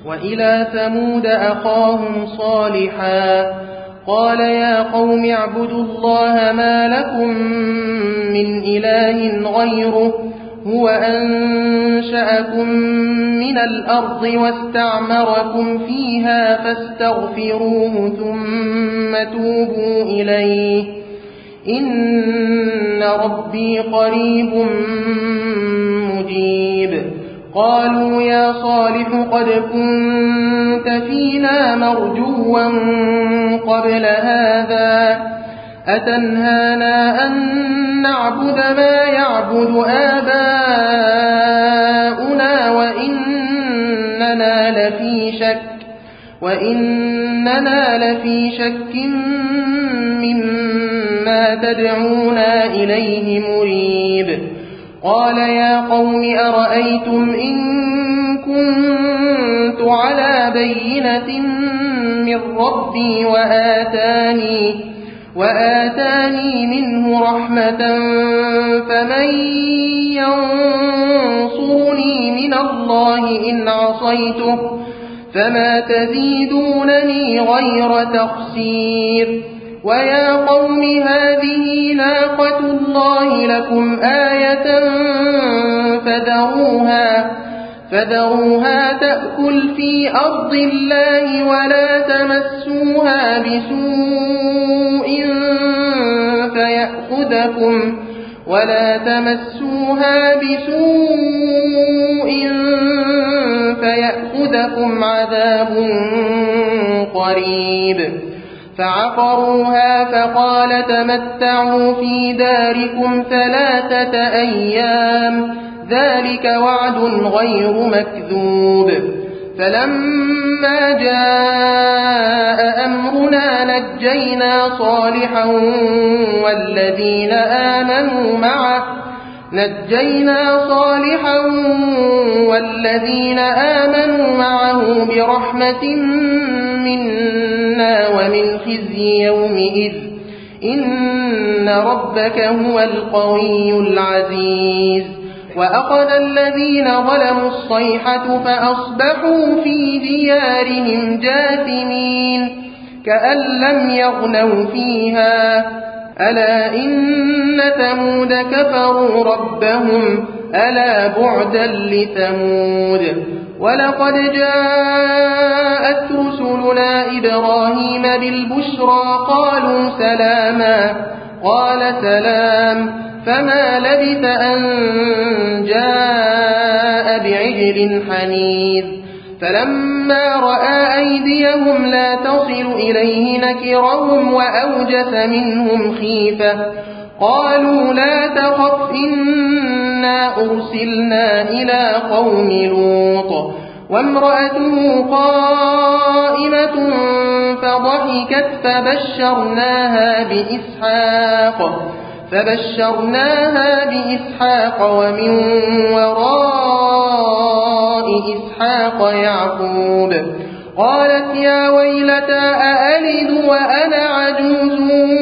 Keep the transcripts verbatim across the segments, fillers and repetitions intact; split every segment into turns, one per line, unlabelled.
وإلى ثمود أخاهم صالحا قال يا قوم اعبدوا الله ما لكم من إله غيره هو أنشأكم من الأرض واستعمركم فيها فاستغفروه ثم توبوا إليه إن ربي قريب مجيب. قالوا يا صالح قد كنت فينا مرجوا قبل هذا أتنهانا أن نعبد ما يعبد آباؤنا وإننا لفي شك وإننا لفي شك مما تدعونا إليه مريب. قال يا قوم أرأيتم إن كنت على بينة من ربي وآتاني, وآتاني منه رحمة فمن ينصرني من الله إن عصيته فما تزيدونني غير تخسير. ويا قوم هذه ناقة الله لكم آية فذروها, فذروها تأكل في أرض الله ولا تمسوها بسوء فيأخذكم, ولا تمسوها بسوء فيأخذكم عذاب قريب. فعقروها فقال تمتعوا في داركم ثلاثة أيام ذلك وعد غير مكذوب. فلما جاء أمرنا نجينا صالحا والذين آمنوا معه نجينا صالحا والذين آمنوا معه برحمة منا ومن خزي يومئذ إن ربك هو القوي العزيز. وأخذ الذين ظلموا الصيحة فأصبحوا في ديارهم جاثمين كأن لم يغنوا فيها ألا إن ثمود كفروا ربهم ألا بعدا لثمود. ولقد جاءت رسلنا إبراهيم بالبشرى قالوا سلاما قال سلام فما لبث أن جاء بعجل حنيذ. فلما رأى أيديهم لا تصل إليه نكرهم وأوجس منهم خيفة قالوا لا تخف إنا أرسلنا إلى قوم لوط وامرأته قائمة فضحكت فبشرناها بإسحاق فبشرناها بإسحاق ومن وراء إسحاق يعقوب. قالت يا ويلتى أألد وأنا عجوز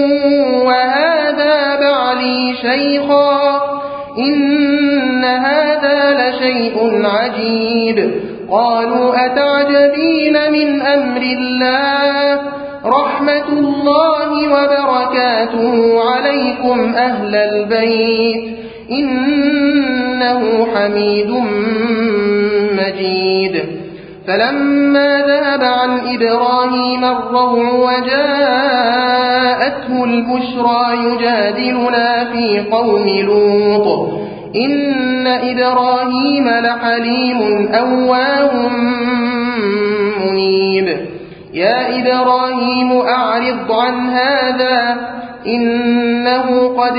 وهذا بعلي شيخا إن هذا لشيء عجيب. قالوا أتعجبين من أمر الله رحمة الله وبركاته عليكم أهل البيت إنه حميد مجيد. فلما ذهب عن إبراهيم الروع وجاءته البشرى يجادلنا في قوم لوط إن إبراهيم لحليم أواه منيب. يا إبراهيم أعرض عن هذا إنه قد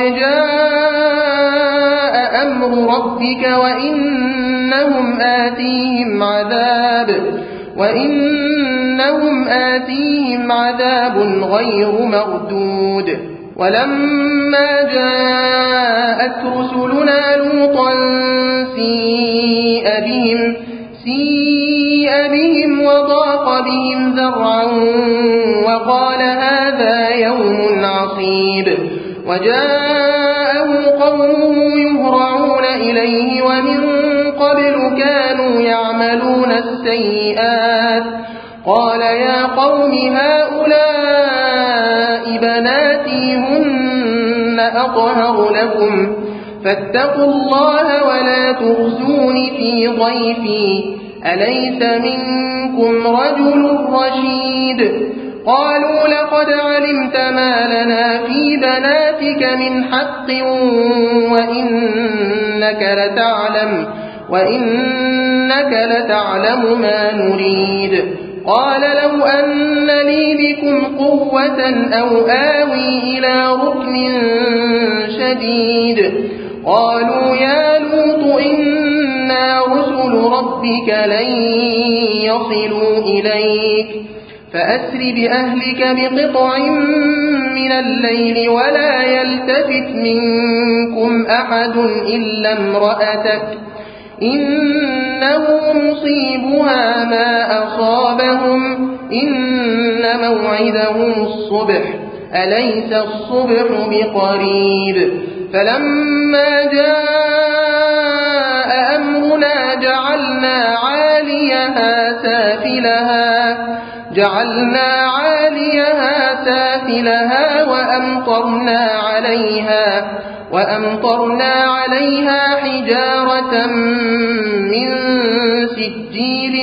جاء أمر ربك وإنهم آتيهم عذاب وإنهم آتيهم عذاب غير مردود. ولما جاءت رسلنا لوطا سيء بهم سيء بهم وضاق بهم ذرعا وقال هذا يوم عصيب. وجاءه قومه يهرعون إليه ومن قبل كانوا يعملون السيئات قال يا قوم هؤلاء بناتي هن أطهر لكم فاتقوا الله ولا تخزون في ضيفي أليس منكم رجل رشيد قالوا لقد علمت ما لنا في بناتك من حق وإنك لتعلم, وإنك لتعلم ما نريد قال لو أن لي بكم قوة أو آوي إلى ركن شديد قالوا يا لوط إنا رسل ربك لن يصلوا إليك فأسر بأهلك بقطع من الليل ولا يلتفت منكم أحد إلا امرأتك إنه مصيبها ما أصابهم إن موعدهم الصبح أليس الصبح بقريب فلما جاء أمرنا جعلنا عاليها سافلها جعلنا عاليها سافلها وأمطرنا عليها وأمطرنا عليها حجارة من سجيل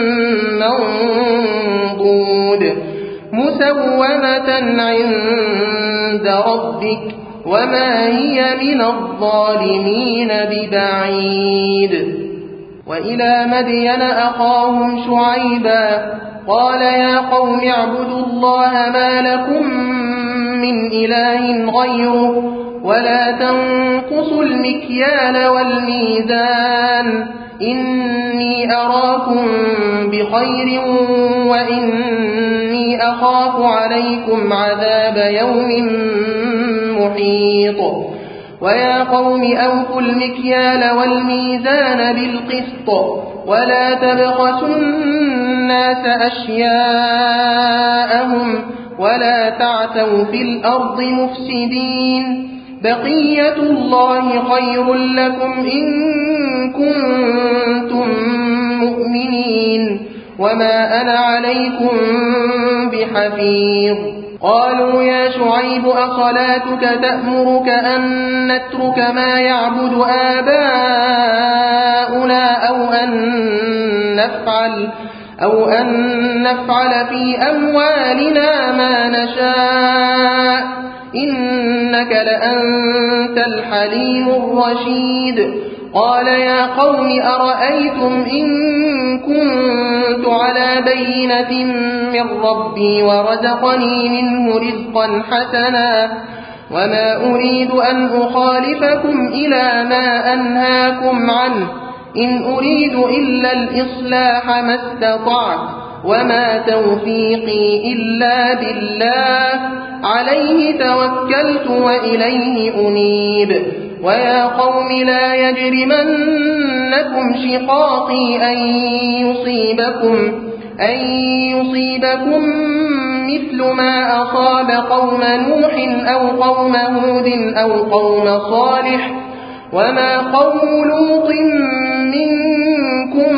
منضود مسومة عند ربك وما هي من الظالمين ببعيد وإلى مدين أخاهم شعيبا قال يا قوم اعبدوا الله ما لكم من إله غيره ولا تنقصوا المكيال والميزان إني أراكم بخير وإني أخاف عليكم عذاب يوم محيط ويا قوم أوفوا المكيال والميزان بالقسط ولا تبخسوا الناس أشياءهم ولا تعثوا في الأرض مفسدين بقية الله خير لكم إن كنتم مؤمنين وما أنا عليكم بحفيظ قالوا يا شعيب أصلاتك تأمرك أن نترك ما يعبد آباؤنا أو أن نفعل أو أن نفعل في أموالنا ما نشاء إنك لأنت الحليم الرشيد قال يا قوم أرأيتم إن كنت على بينة من ربي ورزقني منه رزقا حسنا وما أريد أن أخالفكم إلى ما أنهاكم عنه إن أريد إلا الإصلاح ما استطعت وما توفيقي إلا بالله عليه توكلت وإليه أنيب ويا قوم لا يجرمنكم شقاقي أن يصيبكم أن يصيبكم مثل ما أصاب قوم نوح أو قوم هود أو قوم صالح وما قوم لوط منكم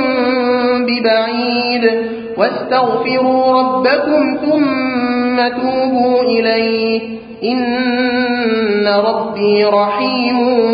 ببعيد واستغفروا ربكم ثم توبوا إليه إن ربي رحيم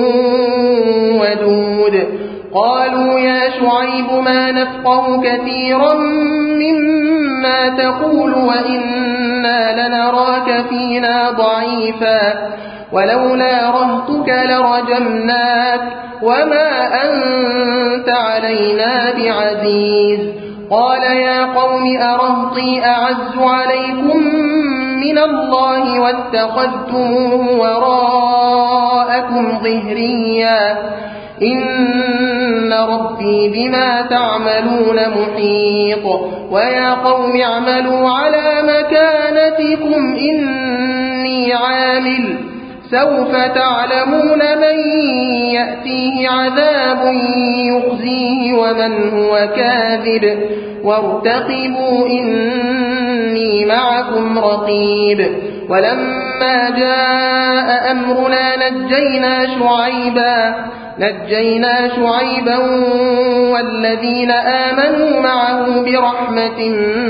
ودود قالوا يا شعيب ما نفقه كثيرا مما تقول وإنا لنراك فينا ضعيفا ولولا رهتك لرجمناك وما أنت علينا بعزيز قال يا قوم أرهطي أعز عليكم من الله واتخذتموه وراءكم ظهريا إن ربي بما تعملون محيط ويا قوم اعملوا على مكانتكم إني عامل سوف تعلمون من يأتيه عذاب يخزيه ومن هو كاذب وارتقبوا إني معكم رقيب ولما جاء أمرنا نجينا شعيبا نجينا شعيبا والذين آمنوا معه برحمة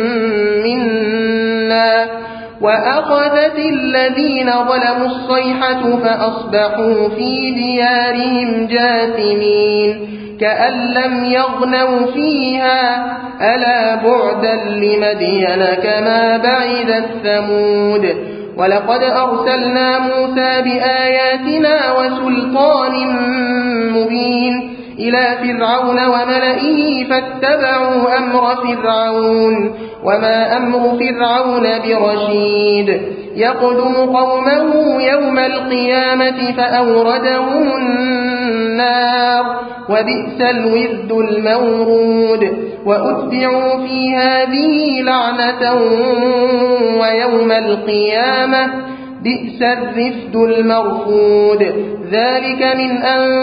منا وأخذت الذين ظلموا الصيحة فأصبحوا في ديارهم جاثمين كأن لم يغنوا فيها ألا بعدا لمدين كما بعدت ثمود ولقد أرسلنا موسى بآياتنا وسلطان مبين إلى فرعون وملئه فاتبعوا أمر فرعون وما أمر فرعون برشيد يقدم قومه يوم القيامة فأوردهم النار وبئس الورد المورود وأتبعوا في هذه لعنة ويوم القيامة بئس الرفد المرفود ذلك من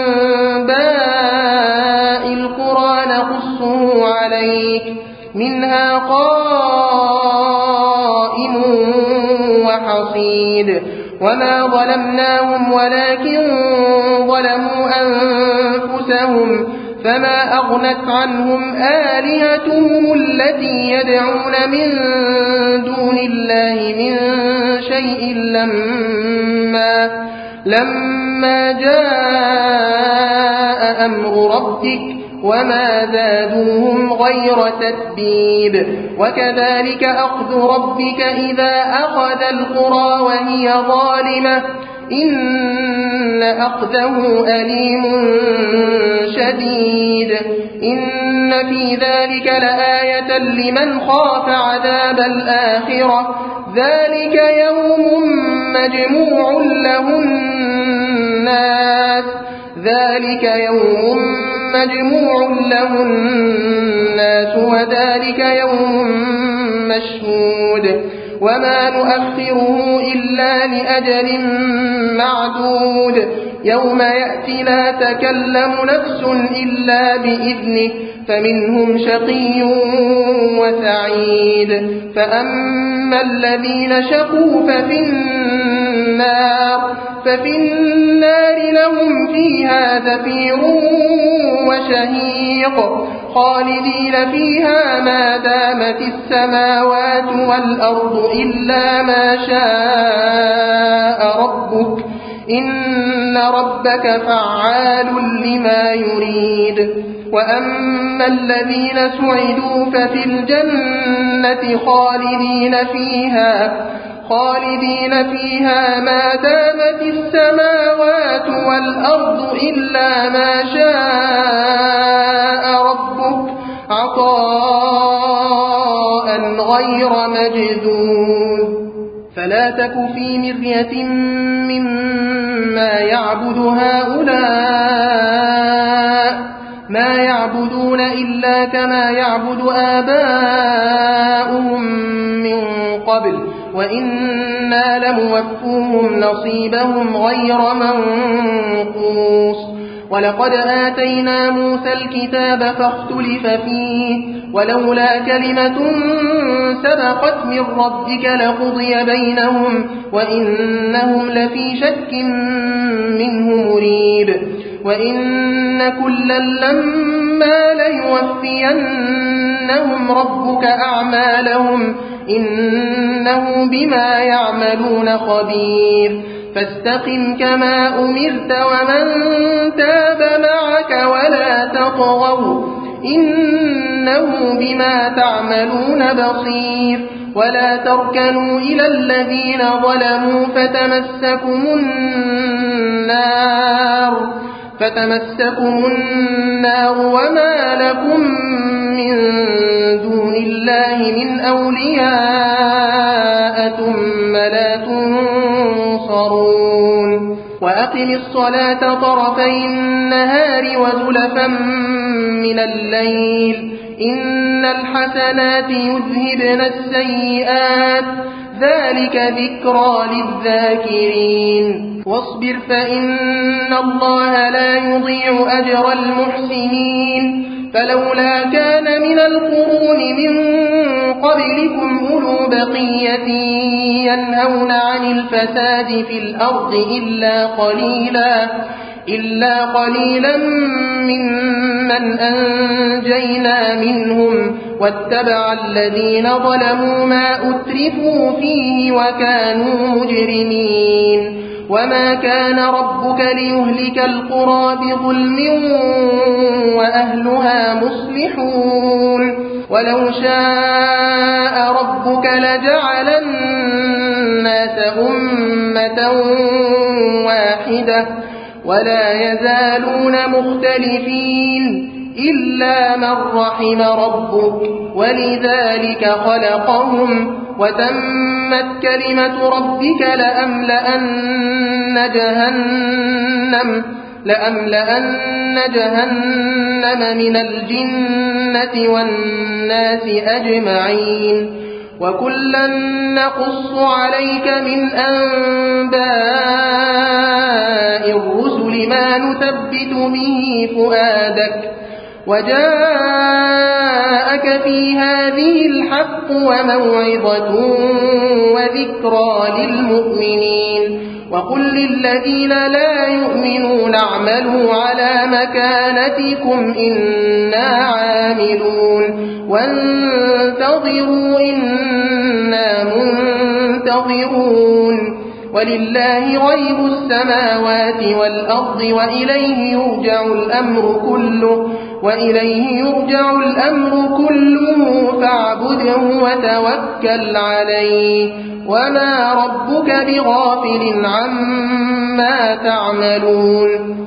أنباء القرى نقصه عليك منها قائم وحصيد وما ظلمناهم ولكن ظلموا أنفسهم فما أغنت عنهم آلهتهم التي يدعون من دون الله من شيء لما, لما جاء أمر ربك وما زادوهم غير تتبيب وكذلك أخذ ربك إذا أخذ القرى وهي ظالمة إن أخذه أليم شديد إن في ذلك لآية لمن خاف عذاب الآخرة ذلك يوم مجموع له الناس ذلك يوم مجموع له الناس وذلك يوم مشهود وما نؤخره إلا لأجل معدود يوم يأتي لا تكلم نفس إلا بإذنه فمنهم شقي وسعيد فأما الذين شقوا ففي النار ففي النار لهم فيها زفير وشهيق خالدين فيها ما دامت السماوات والأرض إلا ما شاء ربك إن ربك فعال لما يريد وأما الذين سعدوا ففي الجنة خالدين فيها خالدين فيها ما دامت السماوات والأرض إلا ما شاء ربك عطاء غير مجذوذ فلا تك في مرية مما يعبد هؤلاء ما يعبدون إلا كما يعبد آباؤهم من قبل وإنا لموفوهم نصيبهم غير منقوص ولقد آتينا موسى الكتاب فاختلف فيه ولولا كلمة سبقت من ربك لقضي بينهم وإنهم لفي شك منه مريب وإن كلا لما ليوفينهم ربك أعمالهم إنه بما يعملون خبير فاستقم كما أمرت ومن تاب معك ولا تطغوا إنه بما تعملون بصير ولا تركنوا إلى الذين ظلموا فتمسكم النار فتمسكم النار وما لكم من دون الله من أولياء ثم لا تنصرون وأقم الصلاة طرفي النهار وزلفا من الليل إن الحسنات يذهبن السيئات ذلك ذكرى للذاكرين واصبر فإن الله لا يضيع أجر المحسنين فلولا كان من القرون من قبلكم أولو بقية ينهون عن الفساد في الأرض إلا قليلا إلا قليلا ممن أنجينا منهم واتبع الذين ظلموا ما أترفوا فيه وكانوا مجرمين وما كان ربك ليهلك القرى بظلم وأهلها مصلحون ولو شاء ربك لجعل الناس أمة واحدة ولا يزالون مختلفين إلا من رحم ربك ولذلك خلقهم وتمت كلمة ربك لأملأن جهنم لأملأن جهنم من الجنة والناس أجمعين وكلا نقص عليك من أنباء الرسل ما نثبت به فؤادك وجاءك في هذه الحق وموعظة وذكرى للمؤمنين وقل للذين لا يؤمنون اعملوا على مكانتكم إنا عاملون وانتظروا إنا منتظرون ولله غيب السماوات والأرض وإليه يرجع الأمر كله وإليه يرجع الأمر كله فاعبده وتوكل عليه وما ربك بغافل عما تعملون